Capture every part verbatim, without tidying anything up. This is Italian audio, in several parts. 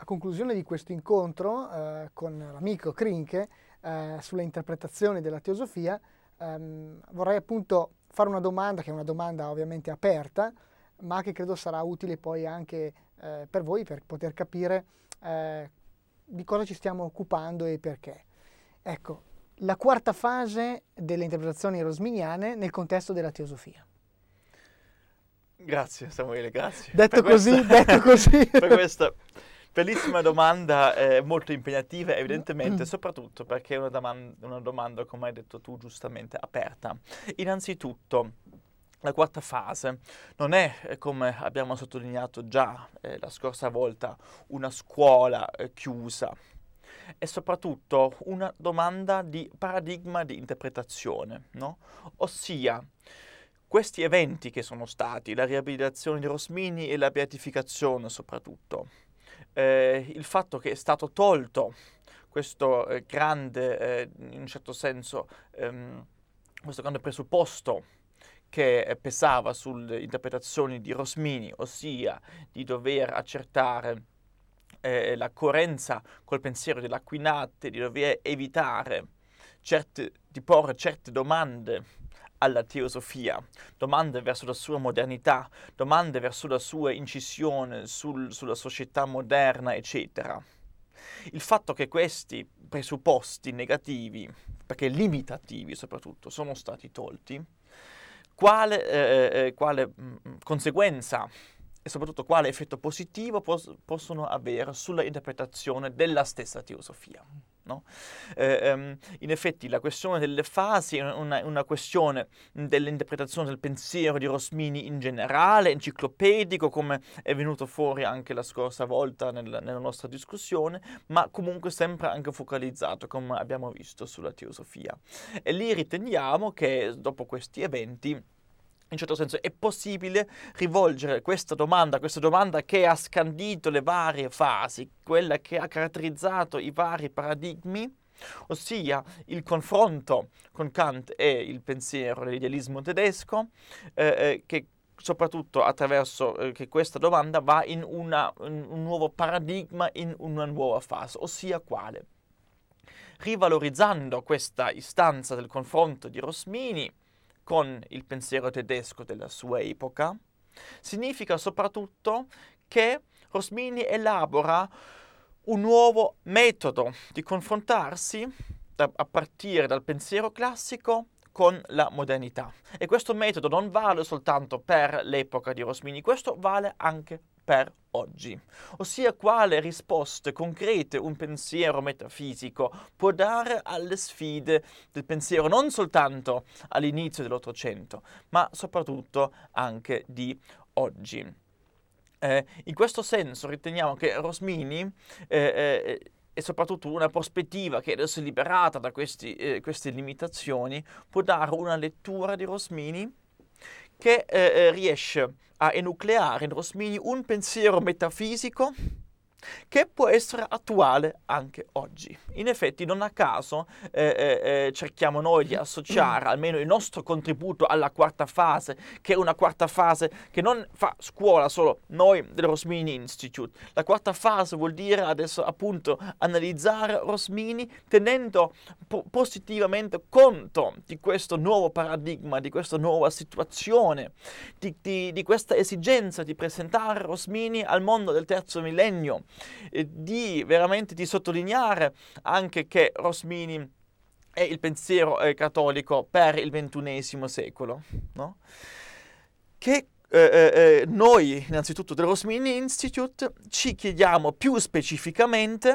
conclusione di questo incontro eh, con l'amico Krinke eh, sulle interpretazioni della teosofia, ehm, vorrei appunto fare una domanda, che è una domanda ovviamente aperta, ma che credo sarà utile poi anche eh, per voi per poter capire eh, di cosa ci stiamo occupando e perché. Ecco, la quarta fase delle interpretazioni rosminiane nel contesto della teosofia. Grazie Samuele, grazie. Detto per così, questa, detto così. per questa bellissima domanda, eh, molto impegnativa evidentemente, soprattutto perché è una, doman- una domanda, come hai detto tu giustamente, aperta. Innanzitutto, la quarta fase non è, eh, come abbiamo sottolineato già eh, la scorsa volta, una scuola eh, chiusa. È soprattutto una domanda di paradigma di interpretazione, no? Ossia, questi eventi che sono stati, la riabilitazione di Rosmini e la beatificazione soprattutto, eh, il fatto che è stato tolto questo eh, grande, eh, in un certo senso, ehm, questo grande presupposto che eh, pesava sulle interpretazioni di Rosmini, ossia di dover accertare eh, la coerenza col pensiero dell'Aquinate, di dover evitare certe, di porre certe domande alla teosofia, domande verso la sua modernità, domande verso la sua incisione sul, sulla società moderna, eccetera. Il fatto che questi presupposti negativi, perché limitativi soprattutto, sono stati tolti, quale, eh, eh, quale mh, conseguenza e soprattutto quale effetto positivo pos- possono avere sulla interpretazione della stessa teosofia. No? Eh, um, in effetti la questione delle fasi è una, una questione dell'interpretazione del pensiero di Rosmini in generale, enciclopedico, come è venuto fuori anche la scorsa volta nel, nella nostra discussione, ma comunque sempre anche focalizzato, come abbiamo visto, sulla teosofia. E lì riteniamo che dopo questi eventi in certo senso è possibile rivolgere questa domanda, questa domanda che ha scandito le varie fasi, quella che ha caratterizzato i vari paradigmi, ossia il confronto con Kant e il pensiero dell'idealismo tedesco, eh, che soprattutto attraverso eh, che questa domanda va in, una, in un nuovo paradigma, in una nuova fase, ossia quale? Rivalorizzando questa istanza del confronto di Rosmini con il pensiero tedesco della sua epoca, significa soprattutto che Rosmini elabora un nuovo metodo di confrontarsi da, a partire dal pensiero classico con la modernità. E questo metodo non vale soltanto per l'epoca di Rosmini, questo vale anche per oggi, ossia quale risposte concrete un pensiero metafisico può dare alle sfide del pensiero non soltanto all'inizio dell'Ottocento, ma soprattutto anche di oggi. Eh, in questo senso riteniamo che Rosmini eh, eh, e soprattutto una prospettiva che adesso è liberata da questi, eh, queste limitazioni può dare una lettura di Rosmini che eh, riesce a enucleare in Rosmini un pensiero metafisico che può essere attuale anche oggi. In effetti, non a caso eh, eh, cerchiamo noi di associare almeno il nostro contributo alla quarta fase, che è una quarta fase che non fa scuola solo noi del Rosmini Institute. La quarta fase vuol dire adesso appunto analizzare Rosmini tenendo po- positivamente conto di questo nuovo paradigma, di questa nuova situazione, di, di, di questa esigenza di presentare Rosmini al mondo del terzo millennio, di veramente di sottolineare anche che Rosmini è il pensiero eh, cattolico per il ventunesimo secolo, no? Che eh, eh, noi innanzitutto del Rosmini Institute ci chiediamo più specificamente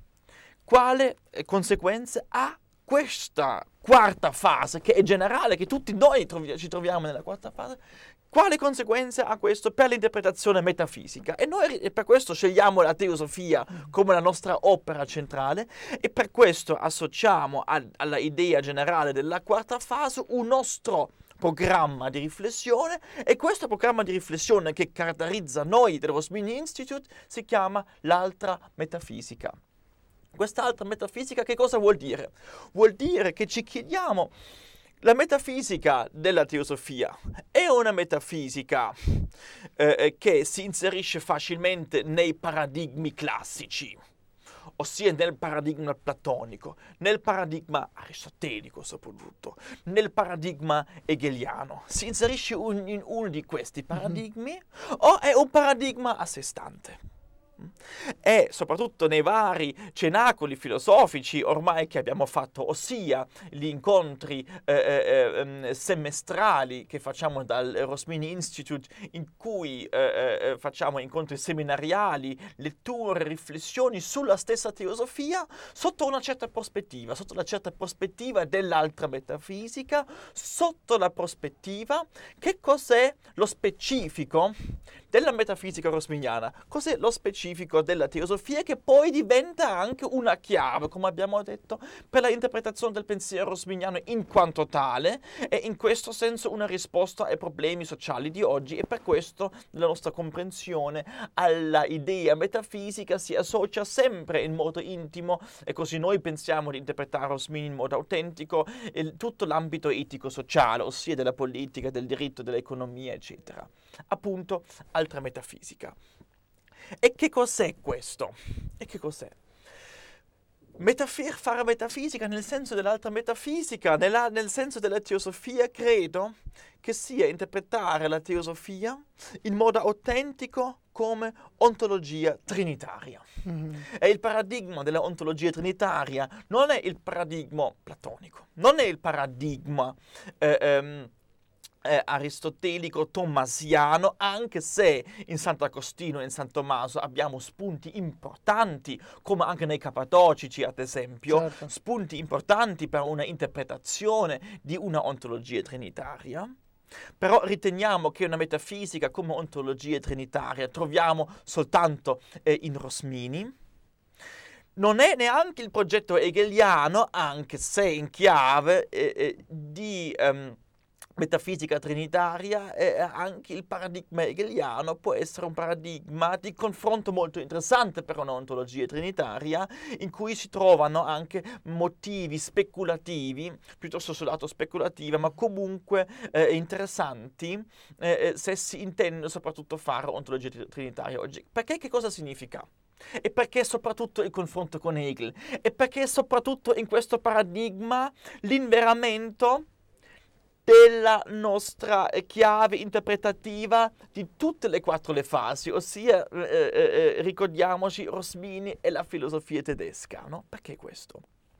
quale conseguenze ha questa quarta fase, che è generale, che tutti noi trovi- ci troviamo nella quarta fase. Quale conseguenze ha questo per l'interpretazione metafisica? E noi per questo scegliamo la teosofia come la nostra opera centrale e per questo associamo a, alla idea generale della quarta fase un nostro programma di riflessione, e questo programma di riflessione che caratterizza noi del Rosmini Institute si chiama l'altra metafisica. Quest'altra metafisica che cosa vuol dire? Vuol dire che ci chiediamo La metafisica della teosofia è una metafisica eh, che si inserisce facilmente nei paradigmi classici, ossia nel paradigma platonico, nel paradigma aristotelico soprattutto, nel paradigma hegeliano. Si inserisce un, in uno di questi paradigmi mm-hmm. o è un paradigma a sé stante? E soprattutto nei vari cenacoli filosofici ormai che abbiamo fatto, ossia gli incontri eh, eh, semestrali che facciamo dal Rosmini Institute, in cui eh, eh, facciamo incontri seminariali, letture, riflessioni sulla stessa teosofia sotto una certa prospettiva, sotto la certa prospettiva dell'altra metafisica, sotto la prospettiva che cos'è lo specifico della metafisica rosminiana, cos'è lo specifico della teosofia, che poi diventa anche una chiave, come abbiamo detto, per la interpretazione del pensiero rosminiano in quanto tale, e in questo senso una risposta ai problemi sociali di oggi, e per questo la nostra comprensione alla idea metafisica si associa sempre in modo intimo, e così noi pensiamo di interpretare Rosmini in modo autentico, il, tutto l'ambito etico-sociale, ossia della politica, del diritto, dell'economia, eccetera. Appunto, altra metafisica. E che cos'è questo? E che cos'è? Metaf- fare metafisica nel senso dell'altra metafisica, nella, nel senso della teosofia, credo che sia interpretare la teosofia in modo autentico come ontologia trinitaria. Mm-hmm. E il paradigma della ontologia trinitaria non è il paradigma platonico, non è il paradigma eh, ehm, Eh, aristotelico tommasiano, anche se in Sant'Agostino e in San Tommaso abbiamo spunti importanti, come anche nei Cappadocici ad esempio, certo. spunti importanti per una interpretazione di una ontologia trinitaria. Però riteniamo che una metafisica come ontologia trinitaria troviamo soltanto eh, in Rosmini. Non è neanche il progetto hegeliano, anche se in chiave eh, eh, di um, metafisica trinitaria, e anche il paradigma hegeliano può essere un paradigma di confronto molto interessante per un'ontologia trinitaria, in cui si trovano anche motivi speculativi, piuttosto sul lato speculativo, ma comunque eh, interessanti eh, se si intende soprattutto fare ontologia trinitaria oggi. Perché che cosa significa? E perché soprattutto il confronto con Hegel? E perché soprattutto in questo paradigma l'inveramento della nostra chiave interpretativa di tutte le quattro le fasi, ossia eh, eh, ricordiamoci Rosmini e la filosofia tedesca, no? Perché questo?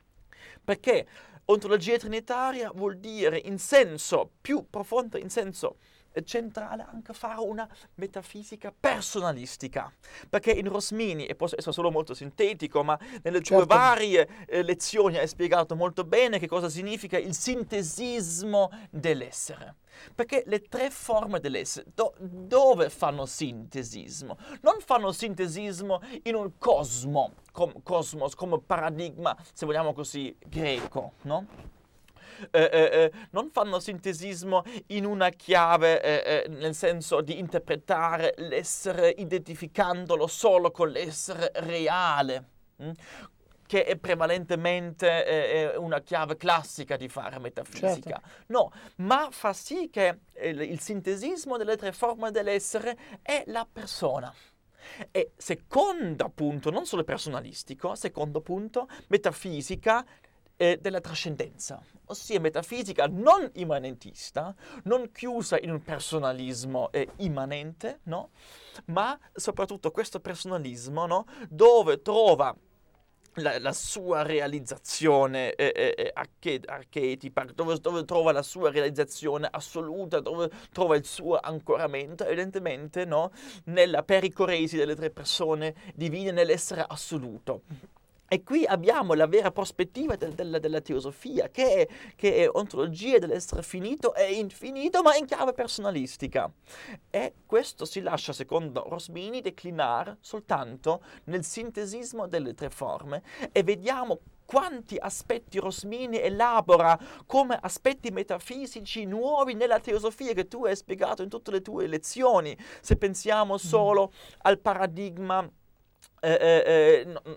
Perché ontologia trinitaria vuol dire in senso più profondo, in senso centrale, anche fare una metafisica personalistica, perché in Rosmini, e posso essere solo molto sintetico, ma nelle certo. tue varie eh, lezioni hai spiegato molto bene che cosa significa il sintesismo dell'essere. Perché le tre forme dell'essere, do, dove fanno sintesismo? Non fanno sintesismo in un cosmo, com, cosmos come paradigma, se vogliamo così, greco, no? Eh, eh, non fanno sintesismo in una chiave eh, eh, nel senso di interpretare l'essere identificandolo solo con l'essere reale, mh? che è prevalentemente eh, una chiave classica di fare metafisica. Certo. No, ma fa sì che eh, il sintesismo delle tre forme dell'essere è la persona. E secondo punto, non solo personalistico, secondo punto, metafisica eh, della trascendenza, ossia metafisica non immanentista, non chiusa in un personalismo eh, immanente, no? Ma soprattutto questo personalismo, no? Dove trova La, la sua realizzazione eh, eh, archet- archetipa, dove, dove trova la sua realizzazione assoluta, dove trova il suo ancoramento, evidentemente, no? Nella pericoresi delle tre persone divine, nell'essere assoluto. E qui abbiamo la vera prospettiva del, del, della teosofia, che è, che è ontologia dell'essere finito e infinito, ma in chiave personalistica. E questo si lascia, secondo Rosmini, declinare soltanto nel sintesismo delle tre forme, e vediamo quanti aspetti Rosmini elabora come aspetti metafisici nuovi nella teosofia che tu hai spiegato in tutte le tue lezioni. Se pensiamo solo mm. al paradigma... Eh, eh, no,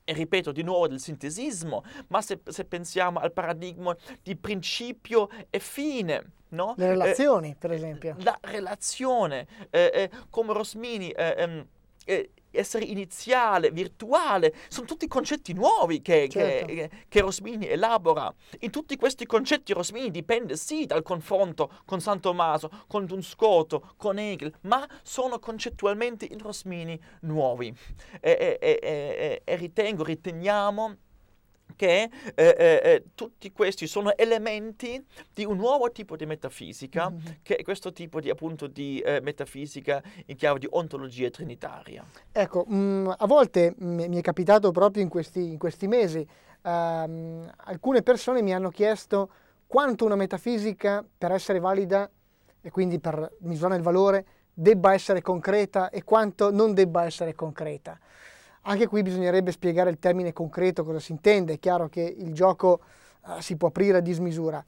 e ripeto di nuovo del sintesismo, ma se, se pensiamo al paradigma di principio e fine, no? Le relazioni, eh, per esempio. La relazione, eh, eh, come Rosmini, eh, ehm, eh, essere iniziale, virtuale, sono tutti concetti nuovi che, Certo. che, che Rosmini elabora. In tutti questi concetti Rosmini dipende sì dal confronto con San Tommaso, con Duns Scoto, con Hegel, ma sono concettualmente in Rosmini nuovi. E, e, e, e, e ritengo, riteniamo che eh, eh, tutti questi sono elementi di un nuovo tipo di metafisica, mm-hmm. che è questo tipo di, appunto, di eh, metafisica in chiave di ontologia trinitaria. Ecco, mh, a volte mh, mi è capitato proprio in questi, in questi mesi, ehm, alcune persone mi hanno chiesto quanto una metafisica, per essere valida e quindi per misurare il valore, debba essere concreta e quanto non debba essere concreta. Anche qui bisognerebbe spiegare il termine concreto, cosa si intende. È chiaro che il gioco uh, si può aprire a dismisura.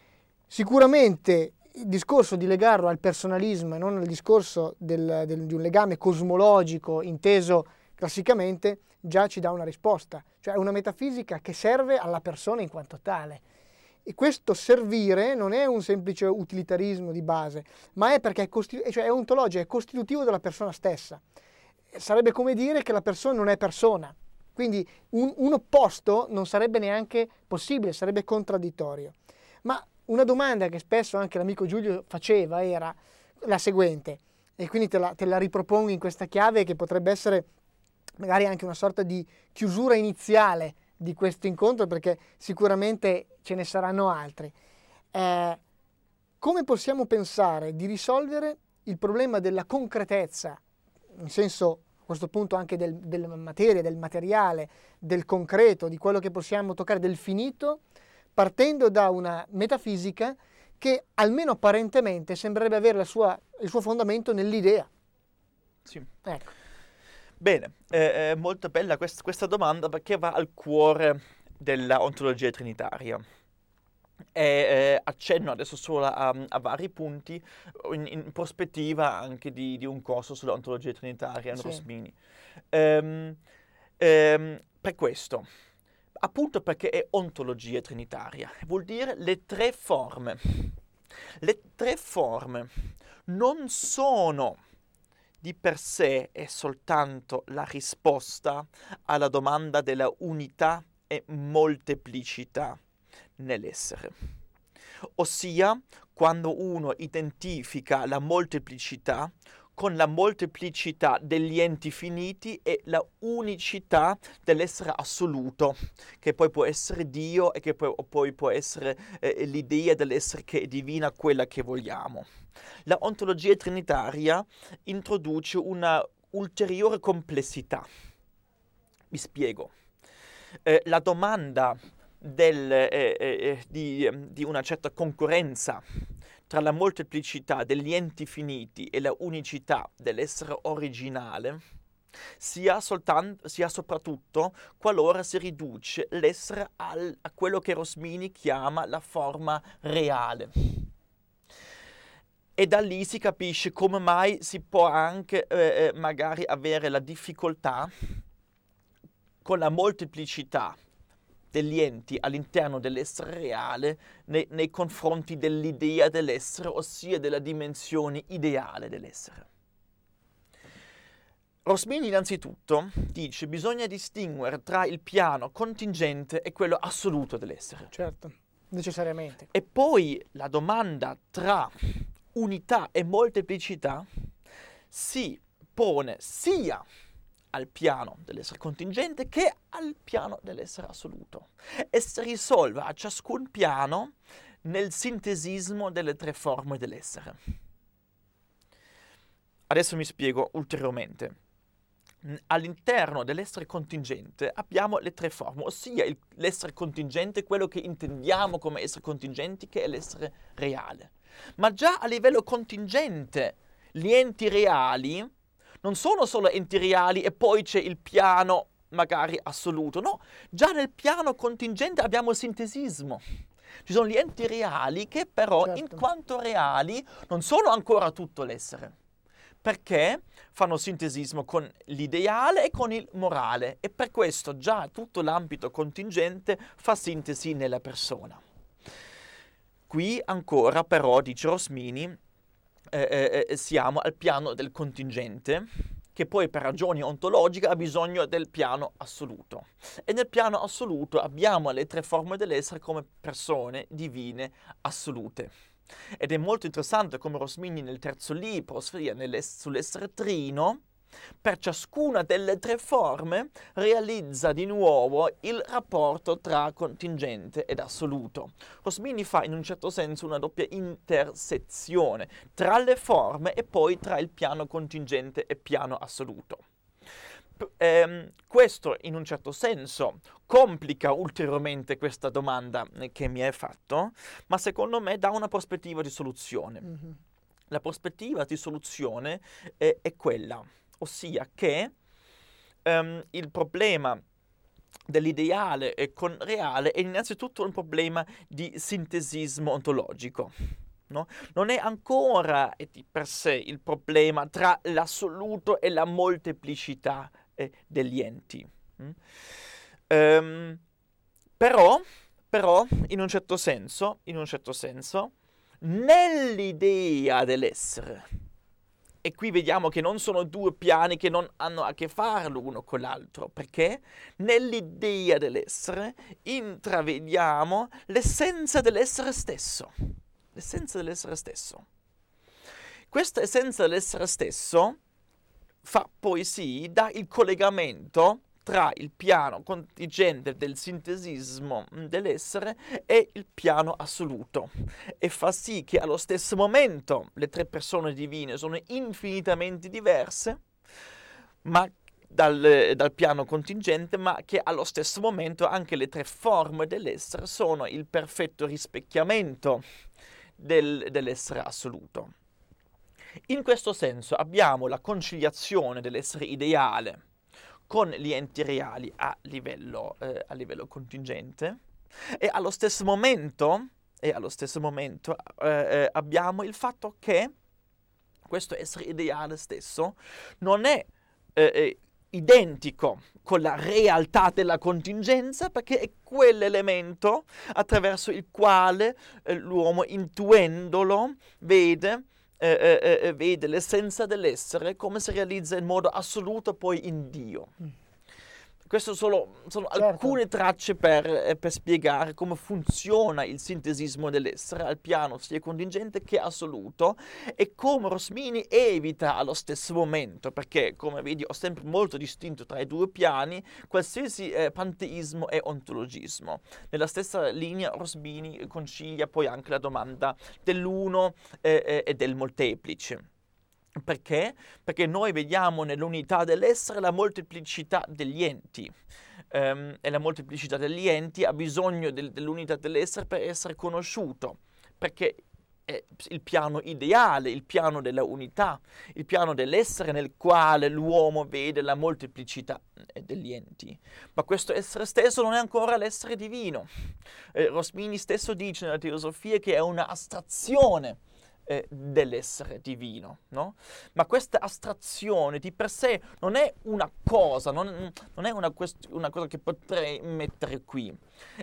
Sicuramente il discorso di legarlo al personalismo e non al discorso del, del, di un legame cosmologico inteso classicamente già ci dà una risposta. Cioè è una metafisica che serve alla persona in quanto tale. E questo servire non è un semplice utilitarismo di base, ma è perché è, costitu- cioè è ontologico, è costitutivo della persona stessa. Sarebbe come dire che la persona non è persona, quindi un, un opposto non sarebbe neanche possibile, sarebbe contraddittorio. Ma una domanda che spesso anche l'amico Giulio faceva era la seguente, e quindi te la, te la ripropongo in questa chiave che potrebbe essere magari anche una sorta di chiusura iniziale di questo incontro, perché sicuramente ce ne saranno altri. Eh, come possiamo pensare di risolvere il problema della concretezza, in senso a questo punto anche del, della materia, del materiale, del concreto, di quello che possiamo toccare, del finito, partendo da una metafisica che almeno apparentemente sembrerebbe avere la sua, il suo fondamento nell'idea? Sì. Ecco. Bene, eh, è molto bella quest- questa domanda perché va al cuore della ontologia trinitaria. E eh, accenno adesso solo a, a vari punti in, in prospettiva anche di, di un corso sulla ontologia trinitaria in Sì. Rosmini. Ehm, ehm, per questo, appunto perché è ontologia trinitaria, vuol dire le tre forme. Le tre forme non sono di per sé e soltanto la risposta alla domanda della unità e molteplicità nell'essere. Ossia, quando uno identifica la molteplicità con la molteplicità degli enti finiti e la unicità dell'essere assoluto, che poi può essere Dio e che poi, poi può essere eh, l'idea dell'essere che è divina, quella che vogliamo. La ontologia trinitaria introduce una ulteriore complessità. Vi spiego. Eh, la domanda del, eh, eh, di, di una certa concorrenza tra la molteplicità degli enti finiti e la unicità dell'essere originale si ha, soltanto, si ha soprattutto qualora si riduce l'essere al, a quello che Rosmini chiama la forma reale. E da lì si capisce come mai si può anche eh, magari avere la difficoltà con la molteplicità degli enti all'interno dell'essere reale nei, nei confronti dell'idea dell'essere, ossia della dimensione ideale dell'essere. Rosmini innanzitutto dice bisogna distinguere tra il piano contingente e quello assoluto dell'essere. Certo, necessariamente. E poi la domanda tra unità e molteplicità si pone sia al piano dell'essere contingente che al piano dell'essere assoluto e si risolve a ciascun piano nel sintesismo delle tre forme dell'essere. Adesso mi spiego ulteriormente. All'interno dell'essere contingente abbiamo le tre forme, ossia il, l'essere contingente, quello che intendiamo come essere contingenti, che è l'essere reale. Ma già a livello contingente gli enti reali non sono solo enti reali e poi c'è il piano magari assoluto, no, già nel piano contingente abbiamo il sintesismo. Ci sono gli enti reali che però, certo, in quanto reali non sono ancora tutto l'essere, perché fanno sintesismo con l'ideale e con il morale, e per questo già tutto l'ambito contingente fa sintesi nella persona. Qui ancora però, dice Rosmini, eh, eh, siamo al piano del contingente, che poi per ragioni ontologiche ha bisogno del piano assoluto. E nel piano assoluto abbiamo le tre forme dell'essere come persone divine assolute. Ed è molto interessante come Rosmini nel terzo libro sull'essere trino, per ciascuna delle tre forme realizza di nuovo il rapporto tra contingente ed assoluto. Rosmini fa in un certo senso una doppia intersezione tra le forme e poi tra il piano contingente e piano assoluto. Eh, questo in un certo senso complica ulteriormente questa domanda che mi hai fatto, ma secondo me dà una prospettiva di soluzione. Mm-hmm. La prospettiva di soluzione è, è quella, ossia che um, il problema dell'ideale e con reale è innanzitutto un problema di sintesismo ontologico. No? Non è ancora di per sé il problema tra l'assoluto e la molteplicità eh, degli enti. Mm? Um, però, però, in un certo senso, in un certo senso, nell'idea dell'essere, e qui vediamo che non sono due piani che non hanno a che fare l'uno con l'altro, perché nell'idea dell'essere intravediamo l'essenza dell'essere stesso. L'essenza dell'essere stesso. Questa essenza dell'essere stesso fa poi sì, dà il collegamento tra il piano contingente del sintesismo dell'essere e il piano assoluto, e fa sì che allo stesso momento le tre persone divine sono infinitamente diverse, ma dal, dal piano contingente, ma che allo stesso momento anche le tre forme dell'essere sono il perfetto rispecchiamento del, dell'essere assoluto. In questo senso abbiamo la conciliazione dell'essere ideale con gli enti reali a livello, eh, a livello contingente, e allo stesso momento, e allo stesso momento eh, eh, abbiamo il fatto che questo essere ideale stesso non è eh, eh, identico con la realtà della contingenza, perché è quell'elemento attraverso il quale eh, l'uomo, intuendolo, vede Eh, eh, eh, vede l'essenza dell'essere come si realizza in modo assoluto poi in Dio. Mm. Queste sono, sono certo. alcune tracce per, eh, per spiegare come funziona il sintesismo dell'essere al piano sia contingente che assoluto, e come Rosmini evita allo stesso momento, perché come vedi ho sempre molto distinto tra i due piani, qualsiasi eh, panteismo e ontologismo. Nella stessa linea Rosmini concilia poi anche la domanda dell'uno eh, eh, e del molteplice. Perché? Perché noi vediamo nell'unità dell'essere la molteplicità degli enti, um, e la molteplicità degli enti ha bisogno del, dell'unità dell'essere per essere conosciuto, perché è il piano ideale, il piano della unità, il piano dell'essere nel quale l'uomo vede la molteplicità degli enti. Ma questo essere stesso non è ancora l'essere divino. Eh, Rosmini stesso dice nella teosofia che è una astrazione Eh, dell'essere divino, no? Ma questa astrazione di per sé non è una cosa, non, non è una, quest- una cosa che potrei mettere qui,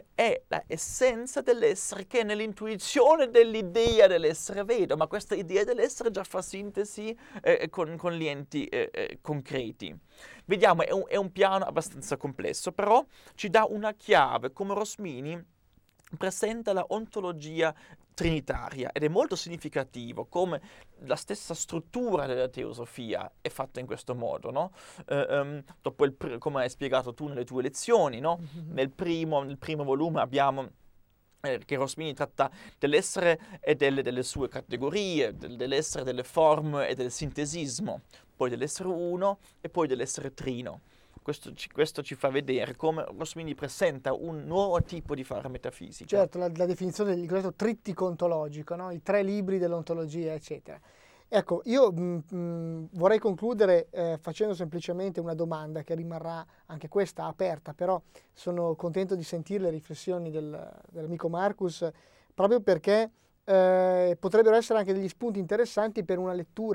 è la essenza dell'essere che nell'intuizione dell'idea dell'essere vedo, ma questa idea dell'essere già fa sintesi eh, con, con gli enti eh, eh, concreti. Vediamo, è un, è un piano abbastanza complesso, però ci dà una chiave, come Rosmini presenta la ontologia trinitaria, ed è molto significativo come la stessa struttura della teosofia è fatta in questo modo, no? Eh, um, dopo il pr- come hai spiegato tu nelle tue lezioni, no? Mm-hmm. Nel primo, nel primo volume abbiamo eh, che Rosmini tratta dell'essere e delle, delle sue categorie, del, dell'essere, delle forme e del sintesismo, poi dell'essere uno e poi dell'essere trino. Questo ci, questo ci fa vedere come Rosmini presenta un nuovo tipo di fare metafisica. Certo, la, la definizione del cosiddetto trittico ontologico, no? I tre libri dell'ontologia, eccetera. Ecco, io mh, mh, vorrei concludere eh, facendo semplicemente una domanda che rimarrà anche questa aperta, però sono contento di sentire le riflessioni del, dell'amico Marcus, proprio perché eh, potrebbero essere anche degli spunti interessanti per una lettura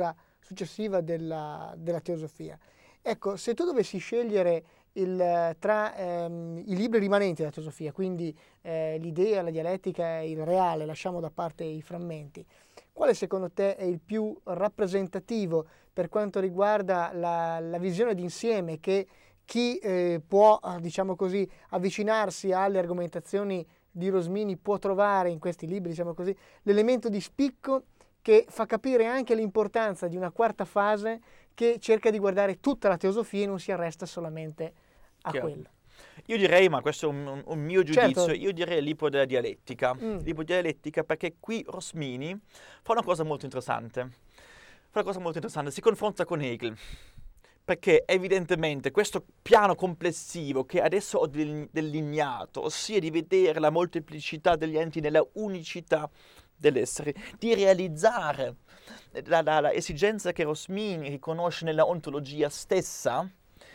successiva della, della teosofia. Ecco, se tu dovessi scegliere il, tra ehm, i libri rimanenti della teosofia, quindi eh, l'idea, la dialettica e il reale, lasciamo da parte i frammenti, quale secondo te è il più rappresentativo per quanto riguarda la, la visione d'insieme che chi eh, può, diciamo così, avvicinarsi alle argomentazioni di Rosmini può trovare in questi libri, diciamo così, l'elemento di spicco che fa capire anche l'importanza di una quarta fase che cerca di guardare tutta la teosofia e non si arresta solamente a Chiaro. quello. Io direi, ma questo è un, un- un mio giudizio, Certo. io direi il libro della dialettica. Mm. Il libro della dialettica perché qui Rosmini fa una cosa molto interessante. Fa una cosa molto interessante, si confronta con Hegel. Perché evidentemente questo piano complessivo che adesso ho del- delineato, ossia di vedere la molteplicità degli enti nella unicità dell'essere, di realizzare la, la- la esigenza che Rosmini riconosce nella ontologia stessa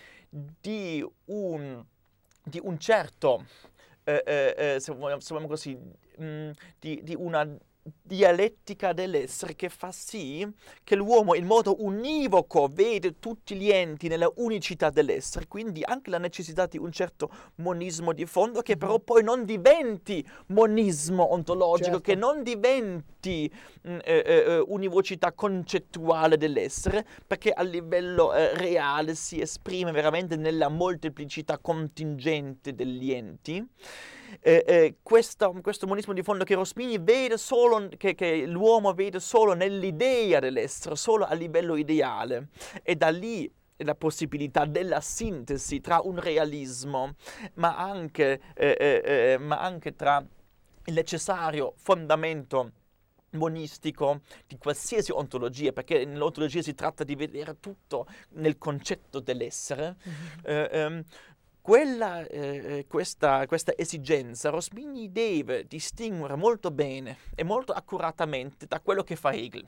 di un, di un certo, eh, eh, eh, se vogliamo, se vogliamo così, mh, di, di una dialettica dell'essere che fa sì che l'uomo in modo univoco vede tutti gli enti nella unicità dell'essere, quindi anche la necessità di un certo monismo di fondo che però poi non diventi monismo ontologico, Certo. che non diventi mh, eh, eh, univocità concettuale dell'essere, perché a livello eh, reale si esprime veramente nella molteplicità contingente degli enti. Eh, eh, questo, questo monismo di fondo che Rosmini vede solo, che, che l'uomo vede solo nell'idea dell'essere, solo a livello ideale, e da lì la possibilità della sintesi tra un realismo, ma anche, eh, eh, eh, ma anche tra il necessario fondamento monistico di qualsiasi ontologia, perché nell'ontologia si tratta di vedere tutto nel concetto dell'essere. Eh, ehm, Quella, eh, questa, questa esigenza Rosmini deve distinguere molto bene e molto accuratamente da quello che fa Hegel.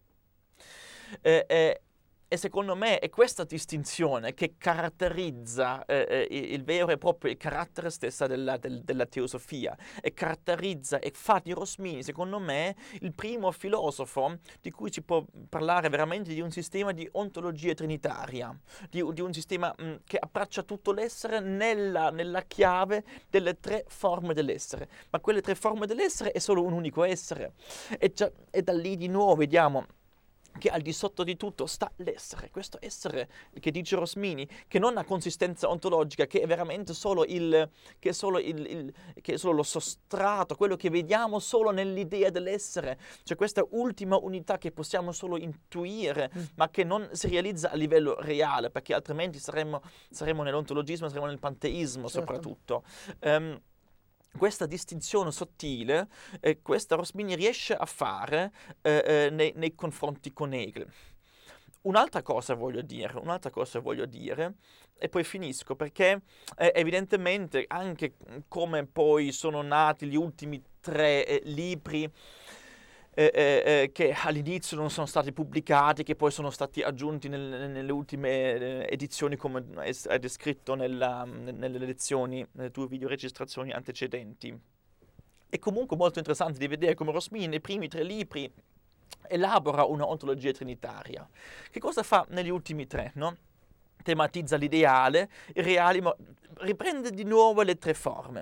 Eh, eh, e secondo me è questa distinzione che caratterizza eh, eh, il vero e proprio il carattere stesso della, del, della teosofia, e caratterizza e fa di Rosmini, secondo me, il primo filosofo di cui si può parlare veramente di un sistema di ontologia trinitaria, di, di un sistema mh, che abbraccia tutto l'essere nella, nella chiave delle tre forme dell'essere. Ma quelle tre forme dell'essere è solo un unico essere. E, già, e da lì di nuovo vediamo che al di sotto di tutto sta l'essere, questo essere che dice Rosmini, che non ha consistenza ontologica, che è veramente solo, il, che è solo, il, il, che è solo lo sostrato, quello che vediamo solo nell'idea dell'essere, cioè questa ultima unità che possiamo solo intuire, mm. ma che non si realizza a livello reale, perché altrimenti saremmo, saremmo nell'ontologismo, saremmo nel panteismo, certo. soprattutto. Um, Questa distinzione sottile, eh, questa Rosmini riesce a fare eh, eh, nei, nei confronti con Hegel. Un'altra cosa voglio dire, un'altra cosa voglio dire, e poi finisco, perché eh, evidentemente anche come poi sono nati gli ultimi tre eh, libri, Eh, eh, che all'inizio non sono stati pubblicati, che poi sono stati aggiunti nel, nelle ultime eh, edizioni, come è descritto nella, nelle lezioni, nelle tue videoregistrazioni antecedenti. È comunque molto interessante di vedere come Rosmini nei primi tre libri elabora una ontologia trinitaria. Che cosa fa negli ultimi tre, no? Tematizza l'ideale, il reale, ma riprende di nuovo le tre forme.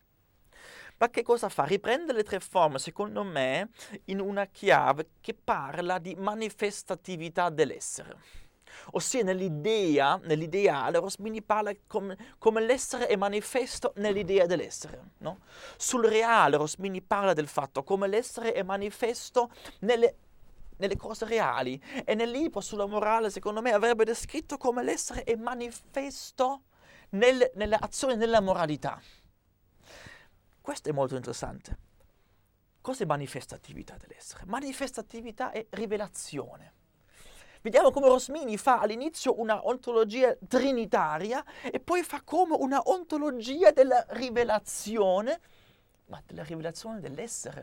Ma che cosa fa? Riprende le tre forme, secondo me, in una chiave che parla di manifestatività dell'essere. Ossia nell'idea, nell'ideale, Rosmini parla come, come l'essere è manifesto nell'idea dell'essere. No? Sul reale Rosmini parla del fatto come l'essere è manifesto nelle, nelle cose reali. E nel libro sulla morale, secondo me, avrebbe descritto come l'essere è manifesto nel, nelle azioni della moralità. Questo è molto interessante. Cos'è manifestatività dell'essere? Manifestatività è rivelazione. Vediamo come Rosmini fa all'inizio una ontologia trinitaria e poi fa come una ontologia della rivelazione, ma della rivelazione dell'essere.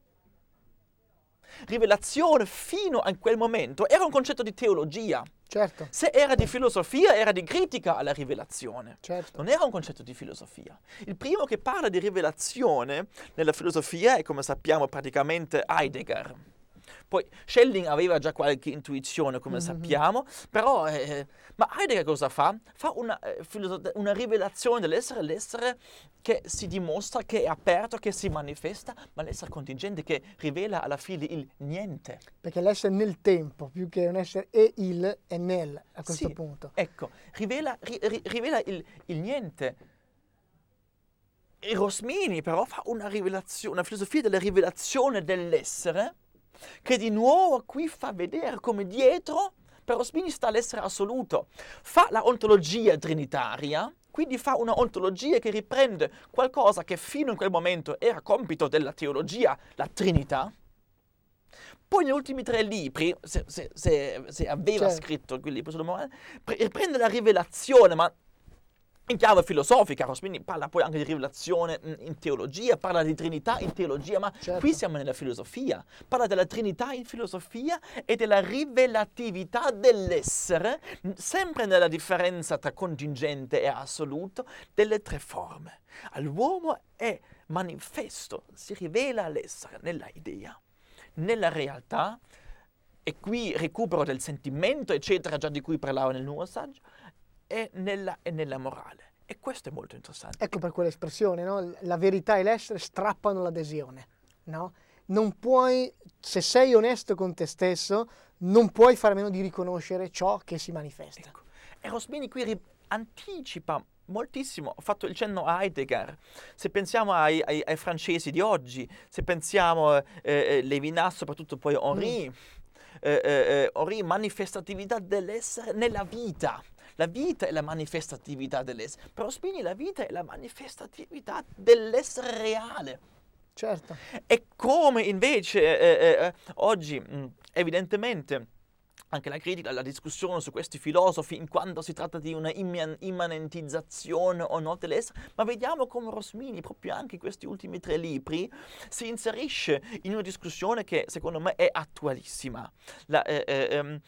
Rivelazione fino a quel momento era un concetto di teologia. Certo. Se era di filosofia, era di critica alla rivelazione. Certo. Non era un concetto di filosofia. Il primo che parla di rivelazione nella filosofia è, come sappiamo, praticamente Heidegger. Poi Schelling aveva già qualche intuizione, come Mhm. sappiamo, però... eh, ma Heidegger cosa fa? Fa una, eh, filoso- una rivelazione dell'essere, l'essere che si dimostra, che è aperto, che si manifesta, ma l'essere contingente che rivela alla fine il niente. Perché l'essere nel tempo, più che un essere e il, è nel, a questo Sì, punto. ecco, rivela, ri- ri- rivela il, il niente. E Rosmini però fa una rivelazione, una filosofia della rivelazione dell'essere, che di nuovo qui fa vedere come dietro, per Rosmini sta l'essere assoluto. Fa la ontologia trinitaria, quindi fa una ontologia che riprende qualcosa che fino in quel momento era compito della teologia, la Trinità. Poi negli ultimi tre libri, se, se- se- se aveva Certo. scritto quel libro sulla morale, pre- riprende la rivelazione, ma in chiave filosofica. Rosmini parla poi anche di rivelazione mh, in teologia, parla di Trinità in teologia, ma Certo. qui siamo nella filosofia. Parla della Trinità in filosofia e della rivelatività dell'essere, mh, sempre nella differenza tra contingente e assoluto, delle tre forme. All'uomo è manifesto, si rivela l'essere nella idea, nella realtà, e qui recupero del sentimento, eccetera, già di cui parlavo nel nuovo saggio, e nella, e nella morale. E questo è molto interessante. Ecco per quell'espressione, no? La verità e l'essere strappano l'adesione, no? Non puoi, se sei onesto con te stesso, non puoi fare a meno di riconoscere ciò che si manifesta. Ecco. E Rosmini qui ri- anticipa moltissimo, ho fatto il cenno a Heidegger, se pensiamo ai, ai- ai francesi di oggi, se pensiamo a eh, eh, Levinas, soprattutto poi Henri, Mm. eh, eh, eh, Henri, manifestatività dell'essere nella vita. La vita è la manifestatività dell'essere. Per Rosmini la vita è la manifestatività dell'essere reale. Certo. E come invece eh, eh, oggi, mh, evidentemente, anche la critica, la discussione su questi filosofi, in quanto si tratta di una imman- immanentizzazione o no dell'essere, ma vediamo come Rosmini, proprio anche in questi ultimi tre libri, si inserisce in una discussione che secondo me è attualissima. La, eh, eh, ehm,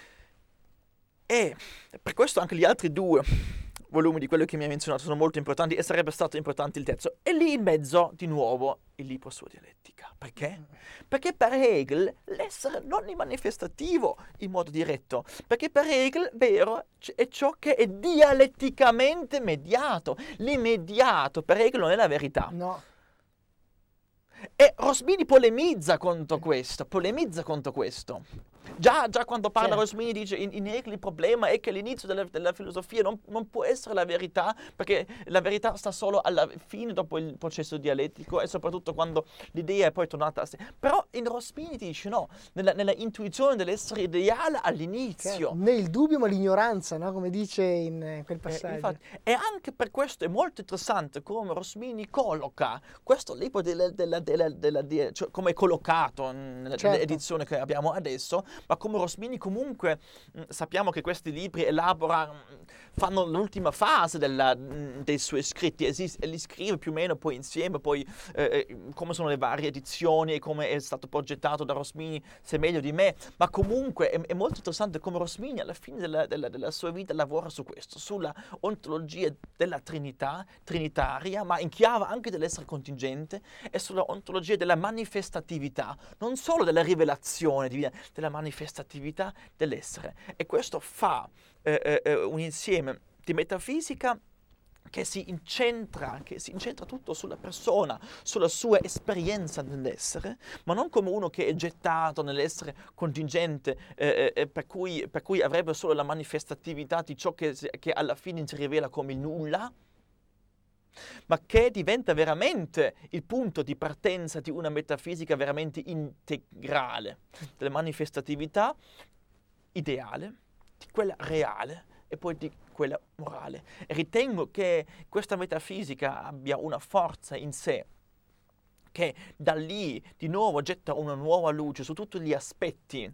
e per questo anche gli altri due volumi di quello che mi ha menzionato sono molto importanti, e sarebbe stato importante il terzo. E lì in mezzo, di nuovo, il libro sulla dialettica. Perché? Perché per Hegel l'essere non è manifestativo in modo diretto, perché per Hegel, vero, c- è ciò che è dialetticamente mediato. L'immediato per Hegel non è la verità. No. E Rosmini polemizza contro questo, polemizza contro questo. Già, già quando parla Certo. Rosmini dice in, in Hegel il problema è che l'inizio della, della filosofia non, non può essere la verità, perché la verità sta solo alla fine, dopo il processo dialettico, e soprattutto quando l'idea è poi tornata a sé. Però in Rosmini dice no, nella, nella intuizione dell'essere ideale all'inizio. Certo. Né il dubbio ma l'ignoranza, no? Come dice in eh, quel Eh, passaggio. infatti, e anche per questo è molto interessante come Rosmini colloca questo libro della, della, della, della, di- cioè come è collocato nella, Certo. nell'edizione che abbiamo adesso, ma come Rosmini comunque mh, sappiamo che questi libri elabora, mh, fanno l'ultima fase della, mh, dei suoi scritti, e, si- e li scrive più o meno poi insieme, poi eh, eh, come sono le varie edizioni e come è stato progettato da Rosmini, se meglio di me, ma comunque è, è molto interessante come Rosmini alla fine della, della, della sua vita lavora su questo, sulla ontologia della Trinità, trinitaria, ma in chiave anche dell'essere contingente, e sulla ontologia della manifestatività, non solo della rivelazione divina, della manifestatività dell'essere. E questo fa eh, eh, un insieme di metafisica che si incentra, che si incentra tutto sulla persona, sulla sua esperienza nell'essere, ma non come uno che è gettato nell'essere contingente, eh, eh, per, cui, per cui avrebbe solo la manifestatività di ciò che, che alla fine si rivela come il nulla, ma che diventa veramente il punto di partenza di una metafisica veramente integrale, della manifestatività ideale, di quella reale e poi di quella morale. E ritengo che questa metafisica abbia una forza in sé, che da lì di nuovo getta una nuova luce su tutti gli aspetti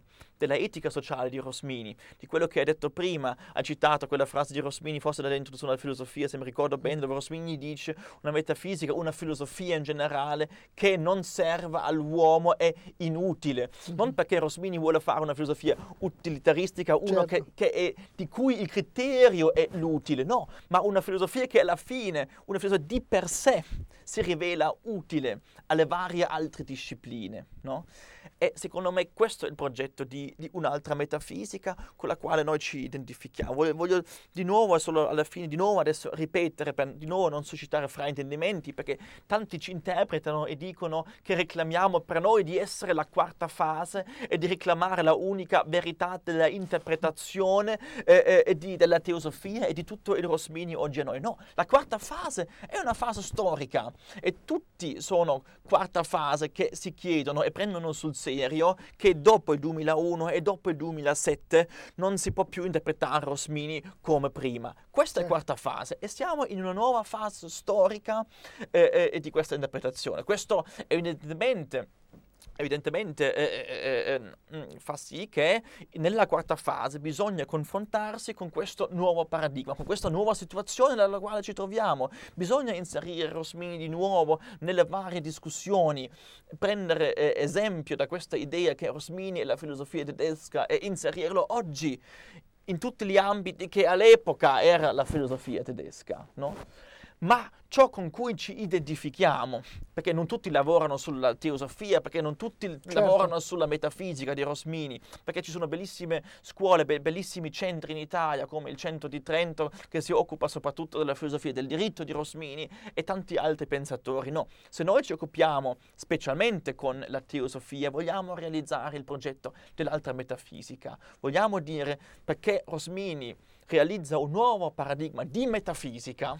della etica sociale di Rosmini, di quello che hai detto prima. Ha citato quella frase di Rosmini, forse dall'introduzione alla filosofia, se mi ricordo bene, dove Rosmini dice una metafisica, una filosofia in generale che non serva all'uomo è inutile. Mm-hmm. Non perché Rosmini vuole fare una filosofia utilitaristica, uno certo. che, che è, di cui il criterio è l'utile, no, ma una filosofia che alla fine, una filosofia di per sé, si rivela utile alle varie altre discipline, no? E secondo me questo è il progetto di, di un'altra metafisica con la quale noi ci identifichiamo. Voglio, voglio di nuovo, solo alla fine, di nuovo adesso ripetere, per di nuovo non suscitare fraintendimenti, perché tanti ci interpretano e dicono che reclamiamo per noi di essere la quarta fase e di reclamare la unica verità della interpretazione eh, eh, di, della teosofia e di tutto il Rosmini oggi a noi. No, la quarta fase è una fase storica e tutti sono quarta fase che si chiedono e prendono sul serio che dopo il duemilauno e dopo il duemilasette non si può più interpretare Rosmini come prima. Questa è quarta fase e siamo in una nuova fase storica eh, eh, di questa interpretazione. Questo evidentemente evidentemente eh, eh, eh, fa sì che nella quarta fase bisogna confrontarsi con questo nuovo paradigma, con questa nuova situazione nella quale ci troviamo. Bisogna inserire Rosmini di nuovo nelle varie discussioni, prendere eh, esempio da questa idea che Rosmini è la filosofia tedesca e inserirlo oggi in tutti gli ambiti che all'epoca era la filosofia tedesca, no? Ma ciò con cui ci identifichiamo, perché non tutti lavorano sulla teosofia, perché non tutti certo. lavorano sulla metafisica di Rosmini, perché ci sono bellissime scuole, be- bellissimi centri in Italia, come il Centro di Trento, che si occupa soprattutto della filosofia del diritto di Rosmini, e tanti altri pensatori. No, se noi ci occupiamo specialmente con la teosofia, vogliamo realizzare il progetto dell'altra metafisica, vogliamo dire perché Rosmini realizza un nuovo paradigma di metafisica,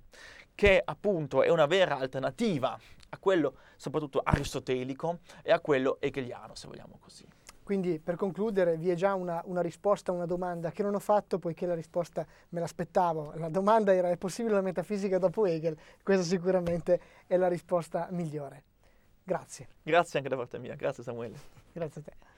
che appunto è una vera alternativa a quello soprattutto aristotelico e a quello hegeliano, se vogliamo così. Quindi per concludere vi è già una, una risposta a una domanda che non ho fatto, poiché la risposta me l'aspettavo. La domanda era: è possibile la metafisica dopo Hegel? Questa sicuramente è la risposta migliore. Grazie. Grazie anche da parte mia, grazie Samuele. Grazie a te.